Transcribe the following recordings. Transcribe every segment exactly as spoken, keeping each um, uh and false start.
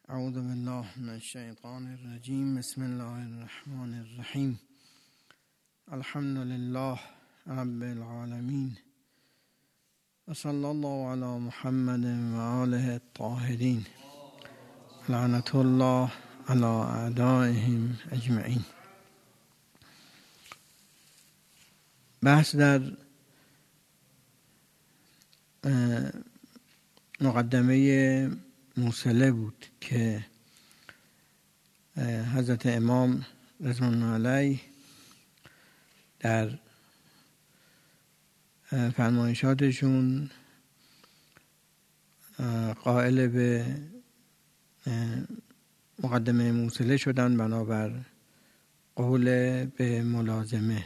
اعوذ بالله من الشیطان الرجیم. بسم الله الرحمن الرحیم. الحمد لله رب العالمین و صلی الله علی محمد و آله الطاهرین لعنت الله علی اعدائهم اجمعین. بحث در مقدمه موصله بود که حضرت امام رضوان الله علیه در فرمایشاتشون قائل به مقدمه موصله شدن بنابر قول به ملازمه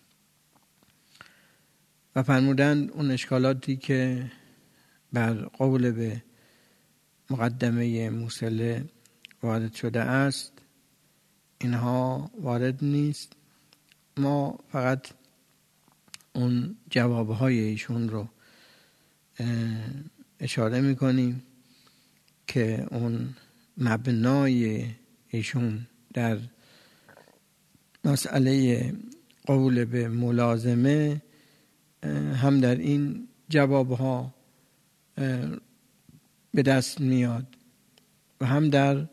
و فرمودند اون اشکالاتی که بر قول به مقدمه موصله وارد شده است اینها وارد نیست. ما فقط اون جوابهای ایشون رو اشاره میکنیم که اون مبنای ایشون در مسئله قول به ملازمه هم در این جوابها به دست میاد و هم در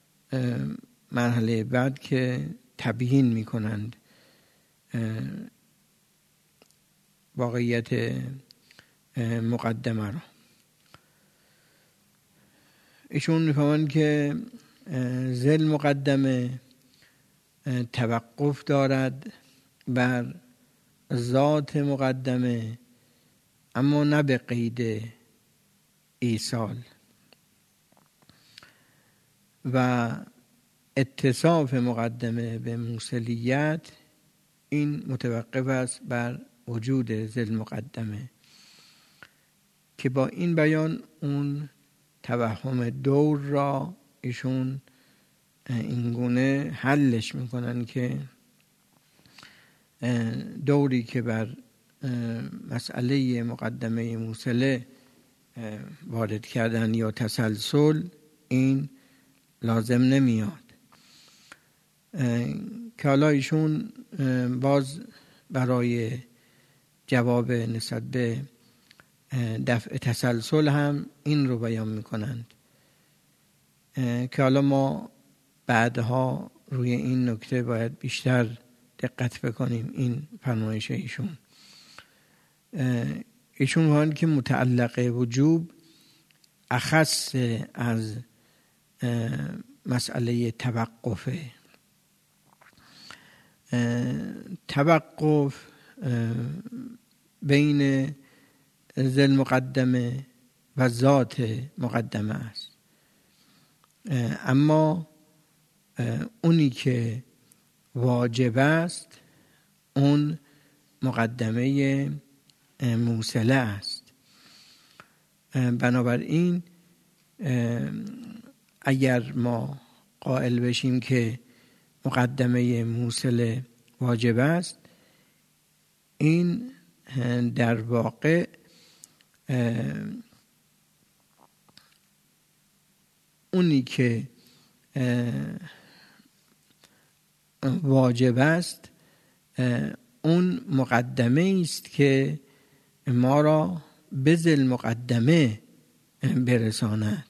مرحله بعد که تبیین میکنند واقعیت مقدمه را. ایشون میفهمند که ذیل مقدمه توقف دارد بر ذات مقدمه اما نه به قید ایصال و اتصاف مقدمه به موصلیت این متوقف است بر وجود ذیل مقدمه که با این بیان اون توهم دور را ایشون این گونه حلش میکنن که دوری که بر مسئله مقدمه موصله وارد کردن یا تسلسل این لازم نمیاد. که حالا ایشون باز برای جواب نسبت به دفع تسلسل هم این رو بیان میکنند که حالا ما بعدها روی این نکته باید بیشتر دقت بکنیم. این فرمایش ایشون ایشون میگن که متعلق وجوب اخص از مسئله توقفه. توقف بین ذیل مقدمه و ذات مقدمه است، اما اونی که واجب است اون مقدمه موصله است. بنابراین اگر ما قائل بشیم که مقدمه موصله واجب است، این در واقع اونی که واجب است اون مقدمه است که ما را به ذیل مقدمه برساند،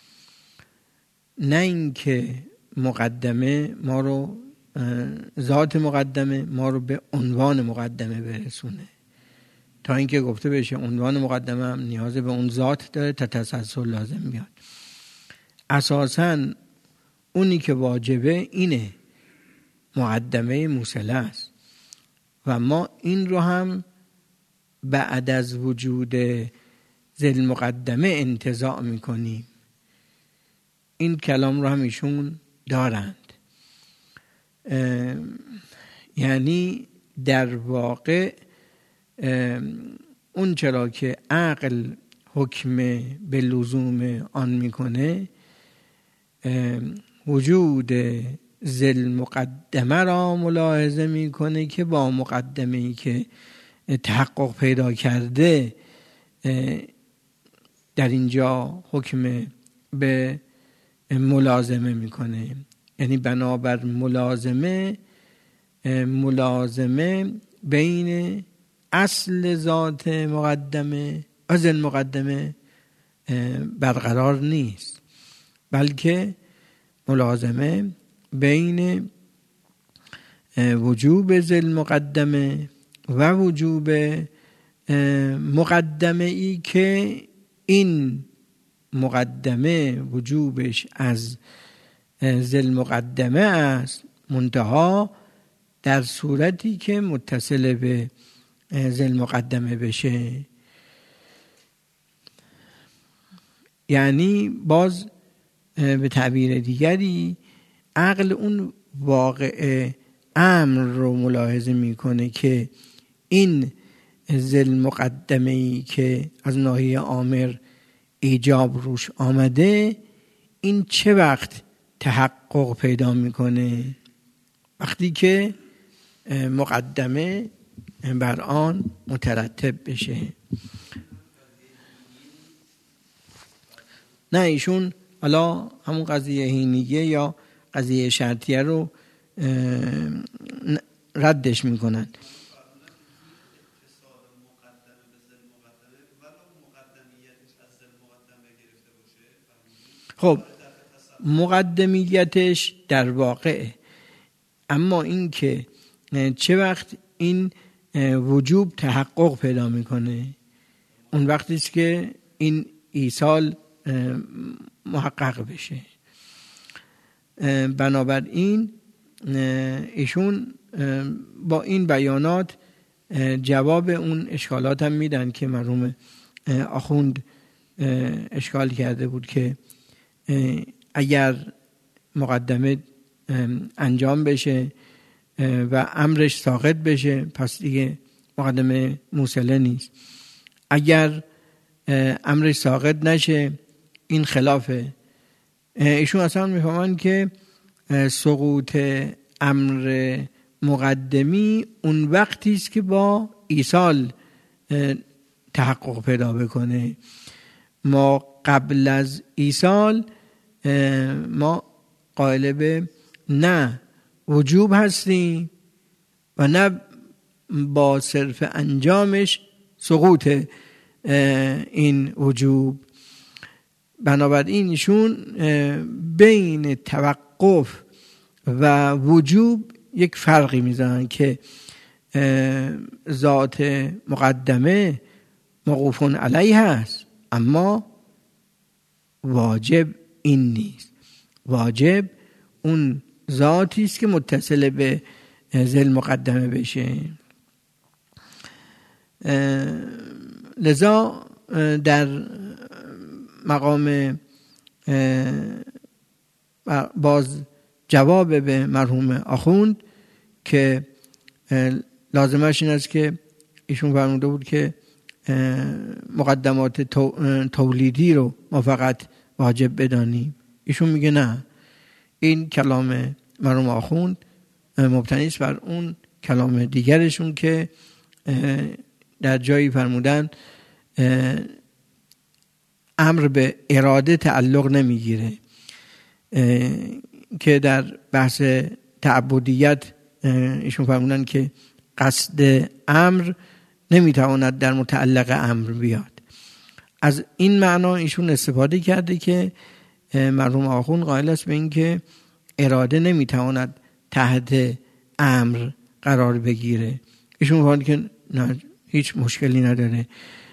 نه اینکه مقدمه ما رو ذات مقدمه ما رو به عنوان مقدمه برسونه. تا اینکه گفته بشه عنوان مقدمه هم نیاز به اون ذات داره تا تسلسل لازم بیاد. اساساً اونی که واجبه اینه مقدمه موصله است و ما این رو هم بعد از وجود ذیل مقدمه انتزاع میکنیم. این کلام رو هم ایشون دارند. یعنی در واقع اون چرا که عقل حکم به لزوم آن میکنه وجود ذیل مقدمه را ملاحظه میکنه که با مقدمه‌ای که تحقق پیدا کرده در اینجا حکم به ملازمه میکنه. یعنی بنابر ملازمه ملازمه بین اصل ذات مقدمه از المقدمه برقرار نیست، بلکه ملازمه بین وجوب ذل مقدمه و وجوب مقدمه ای که این مقدمه وجوبش از ذل مقدمه است، منتها در صورتی که متصل به ذل مقدمه بشه. یعنی باز به تعبیر دیگری عقل اون واقع امر رو ملاحظه میکنه که این ذل مقدمه ای که از ناحیه آمر ایجاب روش آمده، این چه وقت تحقق پیدا میکنه؟ وقتی که مقدمه بر آن مترتب بشه. نه ایشون حالا همون قضیه هینیه یا قضیه شرطیه رو ردش میکنن. خب مقدمیتش در واقع، اما این که چه وقت این وجوب تحقق پیدا میکنه، اون وقتی است که این ایصال محقق بشه. بنابراین ایشون با این بیانات جواب اون اشکالات هم میدن که مرحوم آخوند اشکال کرده بود که اگر مقدمه انجام بشه و امرش ساقط بشه پس دیگه مقدمه موصله نیست، اگر امرش ساقط نشه این خلافه. ایشون اصلا میفهمن که سقوط امر مقدمی اون وقتی است که با ایصال تحقق پیدا بکنه. ما قبل از ایصال ما قائل به نه وجوب هستیم و نه با صرف انجامش سقوط این وجوب. بنابراین ایشون بین توقف و وجوب یک فرقی میزنن که ذات مقدمه موقوفون علیه هست، اما واجب این نیست. واجب اون ذاتی است که متصل به ذل مقدمه بشه. لذا در مقام باز جواب به مرحوم آخوند که لازمش این است که ایشون فرموده بود که مقدمات تولیدی رو ما فقط واجب بدانیم، ایشون میگه نه، این کلام مرحوم آخوند مبتنی است بر اون کلام دیگرشون که در جایی فرمودن امر به اراده تعلق نمیگیره، که در بحث تعبدیت ایشون فرمودن که قصد امر نمیتواند در متعلق امر بیاد. از این معنا ایشون استفاده کرده که مرحوم آخوند قائل است به این که اراده نمیتواند تحت امر قرار بگیره. ایشون فرمودن که نه، هیچ مشکلی نداره.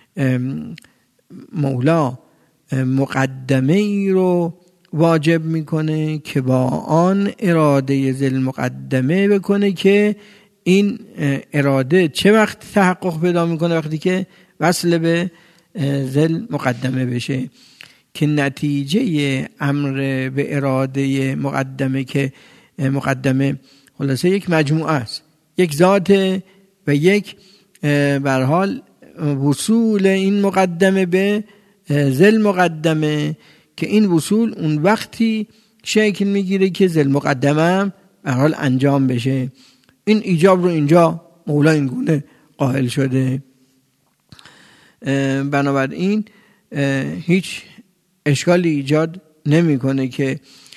مولا مقدمه ای رو واجب میکنه که با آن اراده ذل مقدمه بکنه که این اراده چه وقت تحقق پیدا میکنه؟ وقتی که وصل به ذل مقدمه بشه، که نتیجه امر به اراده مقدمه که مقدمه خلاصه یک مجموعه است، یک ذات و یک به هر حال وصول این مقدمه به ذل مقدمه، که این وصول اون وقتی شکل میگیره که ذل مقدمه به هر حال انجام بشه. این ایجاب رو اینجا مولا این گونه قائل شده. بنابراین هیچ اشکالی ایجاد نمیکنه که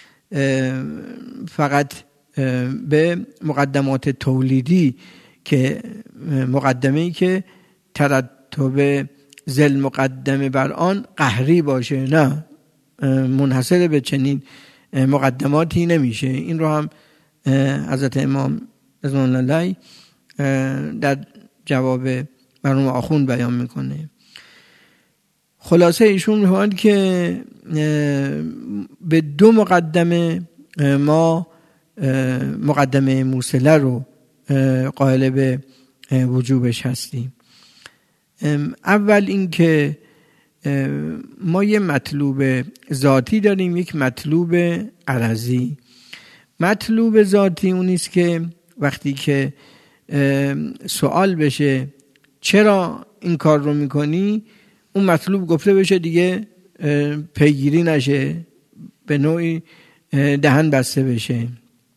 فقط به مقدمات تولیدی که مقدمه‌ای که ترتب ذل مقدمه بر آن قهری باشه، نه، منحصر به چنین مقدماتی نمیشه. این رو هم حضرت امام رضوان الله علیه در جواب مرحوم آخوند بیان میکنه. خلاصه ایشون میگویند که به دو مقدمه ما مقدمه موصله رو قائل به وجوبش هستیم. اول این که ما یه مطلوب ذاتی داریم، یک مطلوب عرضی. مطلوب ذاتی اونیست که وقتی که سوال بشه چرا این کار رو میکنی، اون مطلوب گفته بشه دیگه پیگیری نشه، به نوعی دهن بسته بشه.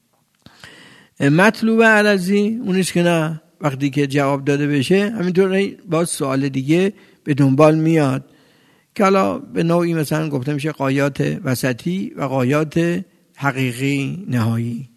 مطلوب عرضی اونیست که نه، وقتی که جواب داده بشه همینطور باز سوال دیگه به دنبال میاد که حالا به نوعی مثلا گفته میشه غایات وسطی و غایات حقیقی نهایی.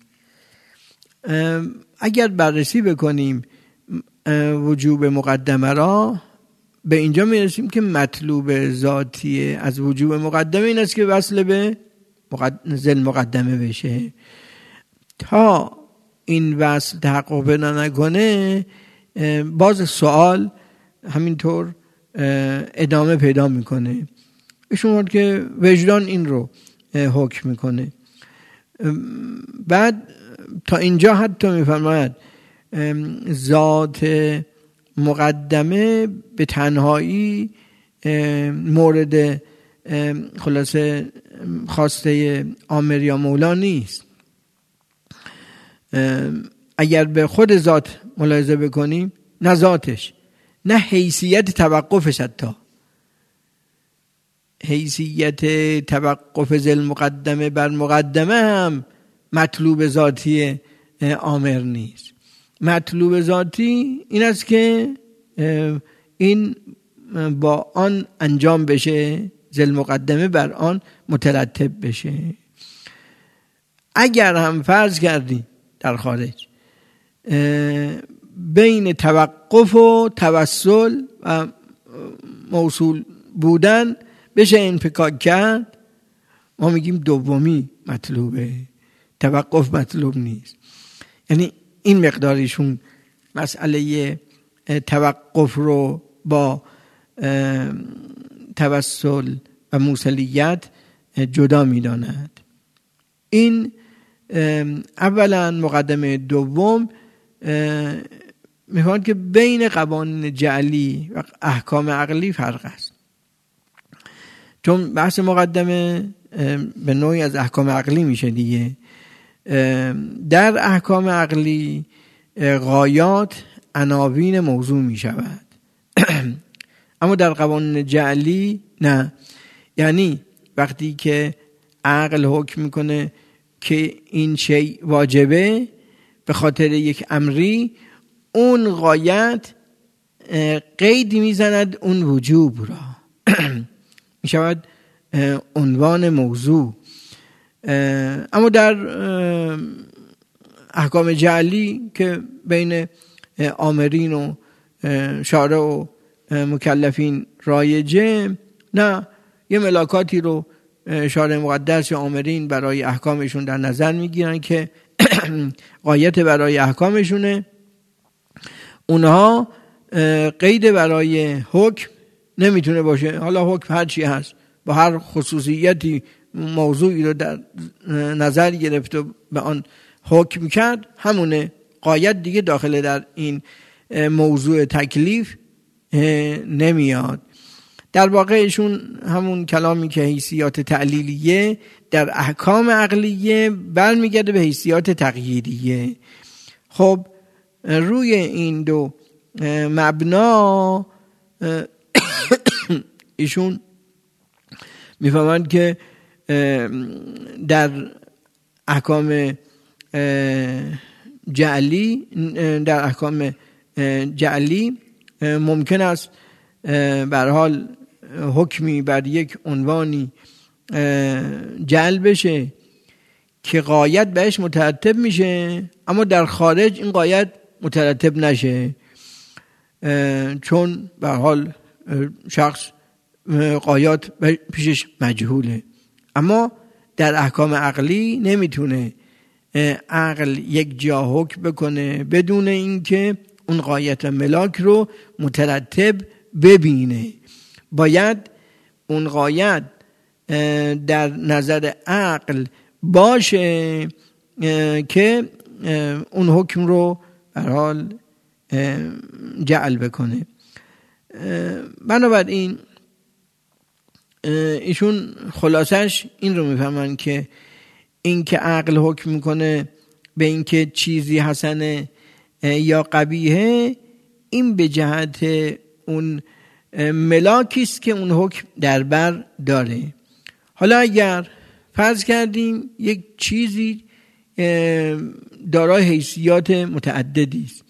اگر بررسی بکنیم وجوب مقدمه را، به اینجا میرسیم که مطلوب ذاتی از وجوب مقدمه این است که وصل به ذل مقدمه بشه. تا این وصل تحقق پیدا نکنه باز سوال همینطور ادامه پیدا میکنه. شما که وجدان این رو حکم میکنه. بعد تا اینجا حتی میفرماید ذات مقدمه به تنهایی مورد خلاصه خواسته آمر یا مولا نیست. اگر به خود ذات ملاحظه بکنیم، نه ذاتش، نه حیثیت توقفش، حتی حیثیت توقف ذل مقدمه بر مقدمه هم مطلوب ذاتی آمر نیست. مطلوب ذاتی این است که این با آن انجام بشه، ذل مقدمه بر آن مترتب بشه. اگر هم فرض کردی در خارج بین توقف و توسل و موصول بودن بشه انفکاک کرد، ما میگیم دومی مطلوبه، توقف مطلوب نیست. یعنی این مقداریشون مسئله توقف رو با توسل و موصلیت جدا میداند. این اولا مقدمه دوم میخواد که بین قوانین جعلی و احکام عقلی فرق است. چون بحث مقدمه به نوعی از احکام عقلی میشه دیگه. در احکام عقلی غایات عناوین موضوع میشود، اما در قوانین جعلی نه. یعنی وقتی که عقل حکم میکنه که این شی واجبه به خاطر یک امری، اون غایت قید میزند اون وجوب را میشود عنوان موضوع. اما در احکام جعلی که بین آمرین و شارع و مکلفین رایجه، نه، یه ملاکاتی رو شارع مقدس یا آمرین برای احکامشون در نظر میگیرن که غایت برای احکامشونه. اونها قید برای حکم نمیتونه باشه. حالا حکم هر چی هست، با هر خصوصیتی موضوعی رو در نظر گرفت و به آن حکم کرد، همونه. غایت دیگه داخل در این موضوع تکلیف نمیاد. در واقعشون همون کلامی که حیثیات تعلیلیه در احکام عقلیه برمیگرده به حیثیات تقییدیه. خب روی این دو مبنا ایشون میفهمند که در احکام جعلی در احکام جعلی ممکن است به هر حال حکمی بر یک عنوانی جعل بشه که غایت بهش مترتب میشه، اما در خارج این غایت مترتب نشه، چون به حال شخص غایات پیشش مجهوله. اما در احکام عقلی نمیتونه عقل یک جا حکم بکنه بدون اینکه اون غایت ملاک رو مترتب ببینه. باید اون غایت در نظر عقل باشه که اون حکم رو به حال جعل بکنه. بنابراین ایشون خلاصش این رو میفهمن که این که عقل حکم میکنه به این که چیزی حسنه یا قبیحه، این به جهت اون ملاکی است که اون حکم در بر داره. حالا اگر فرض کردیم یک چیزی دارای حیثیات متعددی است،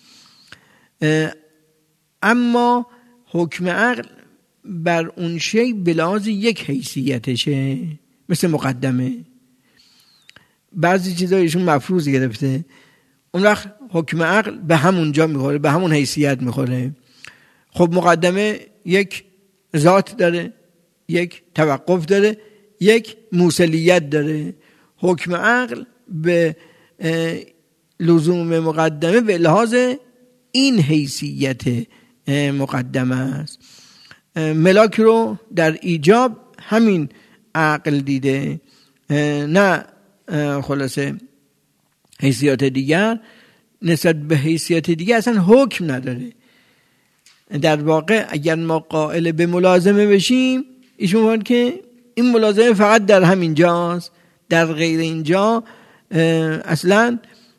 اما حکم عقل بر اون شی به لحاظ یک حیثیتشه، مثل مقدمه. بعضی چیزایشون مفروض گرفته، اون وقت حکم عقل به همون جا میخوره، به همون حیثیت میخوره. خب مقدمه یک ذات داره، یک توقف داره، یک موصلیت داره. حکم عقل به لزوم مقدمه به لحاظ این حیثیت مقدمه است. ملاک رو در ایجاب همین عقل دیده، نه خلاصه حیثیات دیگر. نسبت به حیثیت دیگر اصلا حکم نداره. در واقع اگر ما قائل به ملازمه بشیم، ایشون میگن که این ملازمه فقط در همین جاست، در غیر اینجا اصلا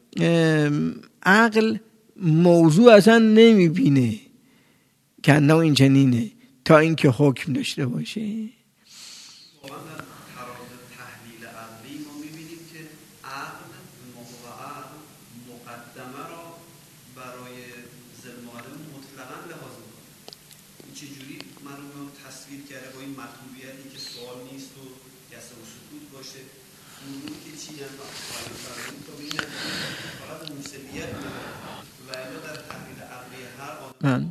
عقل موضوع اصلا نمیبینه که نه این چنینه تا اینکه حکم داشته باشه. واقعا در تراز تحلیل عقلی ما میبینیم که عقل موقع مقدمه را برای ظلم عالم مطلقا لحاظ میکنه. این چجوری من رو تصویر کرده با این مطلوبیتی که سوال نیست و گسه و سکوت باشه، اونوری که چی هم باید فرمون تا بینید فقط موسیقیت و الا در تحلیل عقلی هر آدم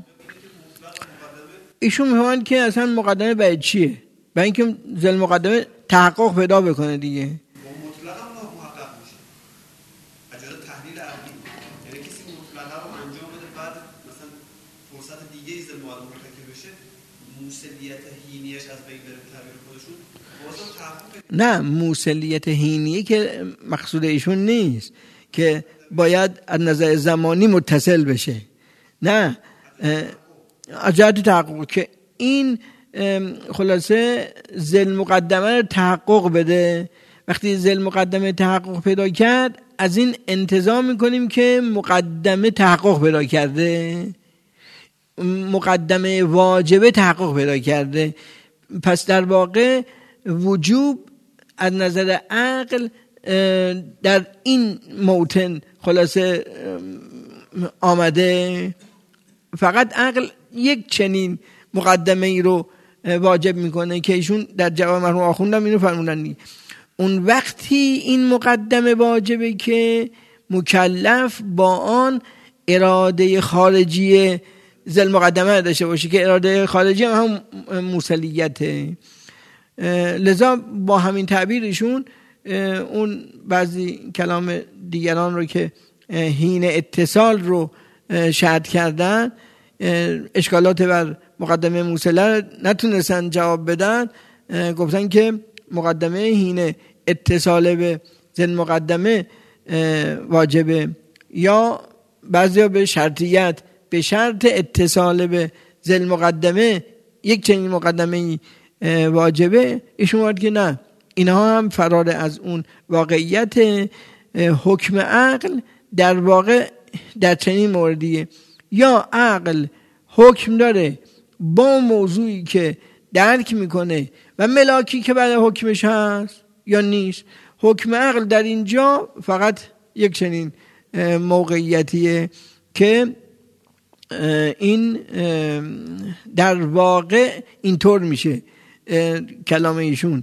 ایشون میگن که اصلا مقدمه باید چیه؟ برای اینکه ذل مقدمه تحقق پیدا بکنه دیگه. مطلقا محقق میشه. اجازه تحلیل عقلی. یعنی کسی مطلقا رو انجام بده بعد مثلا فرصت دیگه ای ذل مقدمه مرتکب بشه، موصلیت هینیش از بین بره به تعبیر خودشون، بازم تحقق. نه، موصلیت هینیه که مقصود ایشون نیست که باید از نظر زمانی متصل بشه. نه، اجازه تحقق که این خلاصه ذل مقدمه رو تحقق بده. وقتی ذل مقدمه تحقق پیدا کرد، از این انتظار میکنیم که مقدمه تحقق پیدا کرده، مقدمه واجبه تحقق پیدا کرده. پس در واقع وجوب از نظر عقل در این موطن خلاصه آمده. فقط عقل یک چنین مقدمه ای رو واجب میکنه که ایشون در جواب مرحوم آخوندم اینو فرمودن. اون وقتی این مقدمه واجبه که مکلف با آن اراده خارجی ذل مقدمه داشته باشه که اراده خارجی هم, هم موصلیته. لذا با همین تعبیر ایشون اون بعضی کلام دیگران رو که حین اتصال رو شرط کردن، اشکالات بر مقدمه موصله نتونستن جواب بدن، گفتن که مقدمه حین اتصال به ذل مقدمه واجبه، یا بعضیا به شرطیت به شرط اتصال به ذل مقدمه یک چنین مقدمه واجبه. ایشون وارد که نه، اینها هم فرار از اون واقعیت حکم عقل در واقع در چنین موردیه. یا عقل حکم داره با موضوعی که درک میکنه و ملاکی که بعد حکمش هست یا نیست. حکم عقل در اینجا فقط یک چنین موقعیتیه که این در واقع اینطور میشه کلام ایشون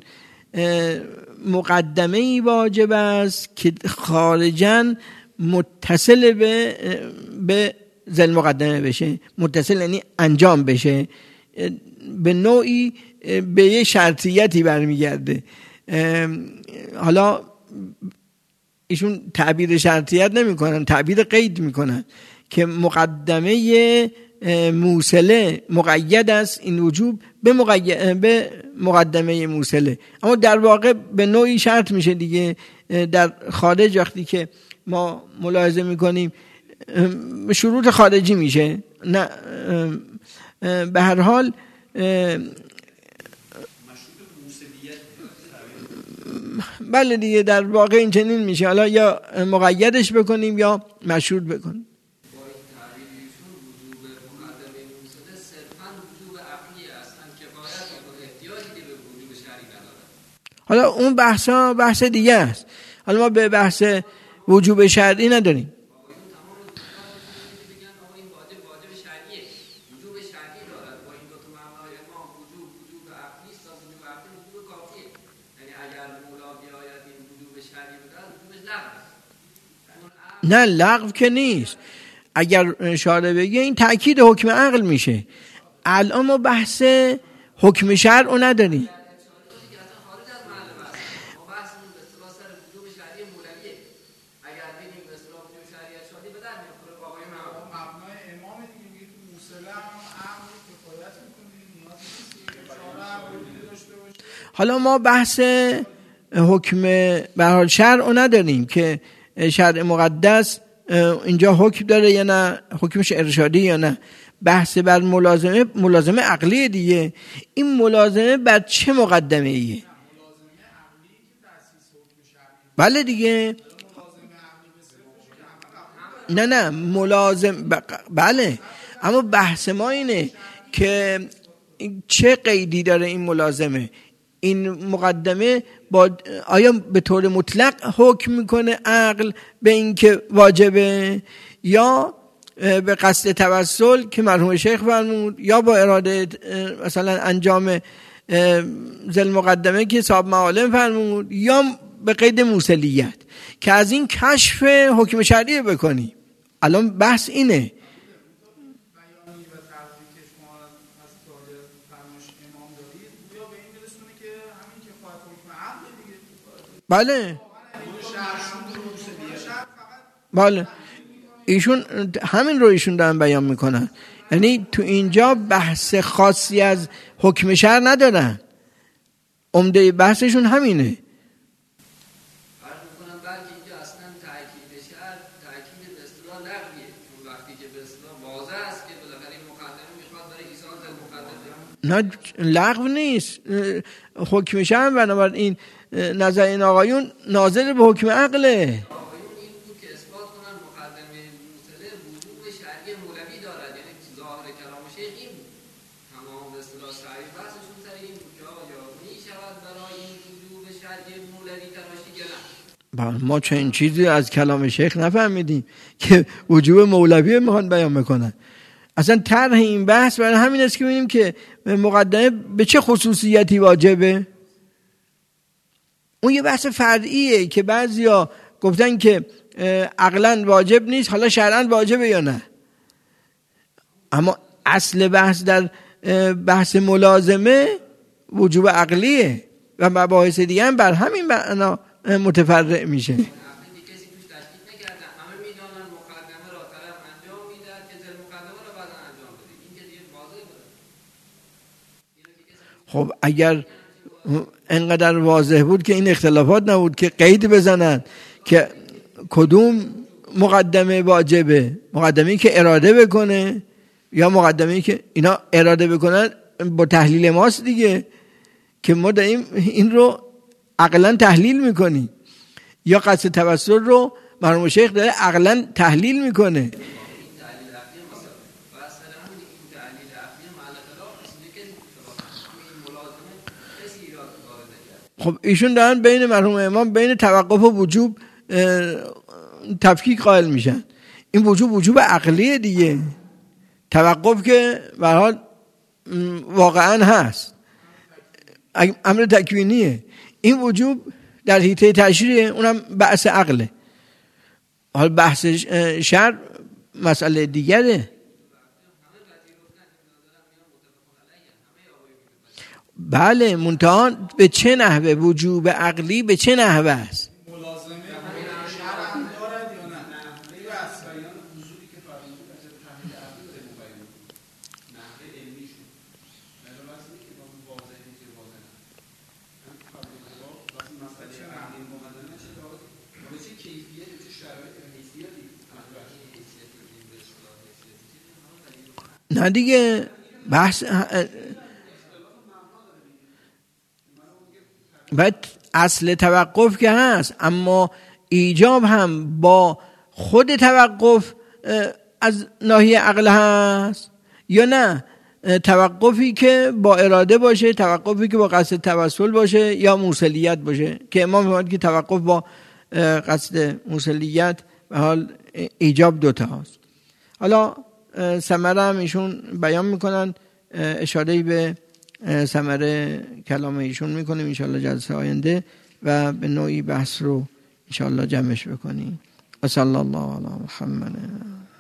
مقدمه ای واجب است که خارجاً متصل به به ذل مقدمه بشه. متصل یعنی انجام بشه، به نوعی به یه شرطیتی برمیگرده. حالا ایشون تعبیر شرطیت نمی کنن، تعبیر قید میکنن که مقدمه موصله مقید است این وجوب به, مقید... به مقدمه موصله، اما در واقع به نوعی شرط میشه دیگه. در خارج وقتی که ما ملاحظه میکنیم شروط خارجی میشه. نه به هر حال بله دیگه در واقع این چنین میشه. حالا یا مقیدش بکنیم یا مشروط بکنیم. حالا اون بحثا بحث دیگه است. حالا ما به بحث وجوب شرعی نداریم. نه لغو که نیست. اگر شارع بگه این تأکید حکم عقل میشه. الان ما بحث حکم شرع رو نداریم. حالا ما بحث حکم به هر حال شرع رو نداریم که شرع مقدس اینجا حکم داره یا نه، حکمش ارشادی یا نه. بحث بر ملازمه ملازمه عقلی دیگه. این ملازمه بر چه مقدمه ایه؟ بله دیگه. نه نه ملازم بله، اما بحث ما اینه که چه قیدی داره این ملازمه. این مقدمه با آیا به طور مطلق حکم میکنه عقل به این که واجبه، یا به قصد توسل که مرحوم شیخ فرمود، یا با اراده مثلا انجام ذل مقدمه که صاحب معالم فرمود، یا به قید موصلیت که از این کشف حکم شرعی بکنی. الان بحث اینه. بله بله ایشون همین رو ایشون دارن بیان میکنن. یعنی تو اینجا بحث خاصی از حکم شرع ندارن، عمده بحثشون همینه. نه لغو نیست. حکم شرع بنابراین نظر این آقایون ناظر به حکم عقله. آقایون این بود که اثبات کنن مقدمه موصله وجوب شرعی مولوی دارد، یعنی ظاهر کلام شیخ این بود. تمام به اصطلاح شرعی بحثشون سر این بود که آیا می شود برای این وجوب شرعی مولوی تراشی یا نه. ما چنین چیزی از کلام شیخ نفهمیدیم که وجوب مولوی میخوان بیان میکنن. اصلا طرح این بحث برای همین است که ببینیم که مقدمه به چه خصوصیتی واجبه. اون یه بحث فرعیه که بعضیا گفتن که عقلاً واجب نیست، حالا شرعاً واجبه یا نه. اما اصل بحث در بحث ملازمه وجوب عقلیه و مباحث دیگه هم بر همین معنا متفرع میشه. خب اگر انقدر واضح بود که این اختلافات نبود که قید بزنن که کدوم مقدمه واجبه، مقدمه‌ای که اراده بکنه یا مقدمه‌ای که اینا اراده بکنن با تحلیل ماست دیگه، که ما داریم این رو عقلاً تحلیل میکنیم، یا قصد توسل رو مرحوم شیخ داره عقلاً تحلیل میکنه. خب ایشون دارن بین مرحوم امام بین توقف و وجوب تفکیک قائل میشن. این وجوب وجوب عقلیه دیگه، توقف که به هر حال واقعا هست، امر تکوینیه. این وجوب در حیطه تشریع، اونم بحث عقله. حال بحث شرع مسئله دیگره. بله، منتها به چه نحوه؟ وجوب عقلی به چه نحوه است؟ نه دیگه، بحث باید اصل توقف که هست، اما ایجاب هم با خود توقف از ناحیه عقل هست یا نه؟ توقفی که با اراده باشه، توقفی که با قصد توسل باشه، یا موصلیت باشه، که امام فرمود که توقف با قصد موصلیت به حال ایجاب دوتا هست. حالا ثمره هم ایشون بیان میکنن، اشاره به ثمره کلام ایشون میکنیم انشاءالله جلسه آینده و به نوعی بحث رو انشاءالله جمعش بکنیم. و صلی الله علی محمد.